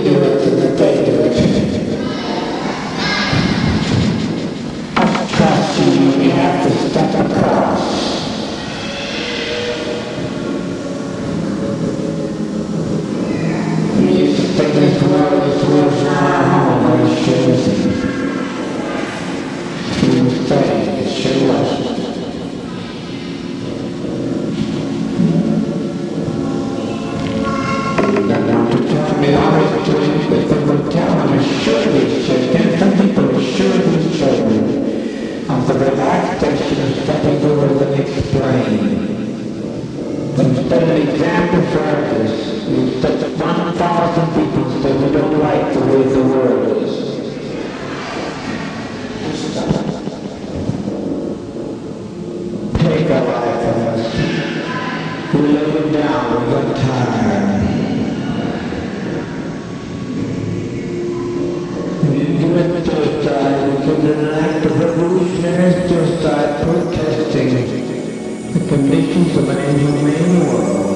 direction, the bad direction. I trust you, you have to step across. You used to think this world was not home, but it sure isn't. You say it sure wasn't. Me always doing with the hotel, I'm assuredly certain, some people assuredly certain of the relaxation of stepping over the next plane. Instead of example for others, you touch 1,000 people say we don't like the way the world is. Take a life of us. We lay it down, we got tired. Human suicide was an act of revolutionary suicide protesting the conditions of an inhumane world.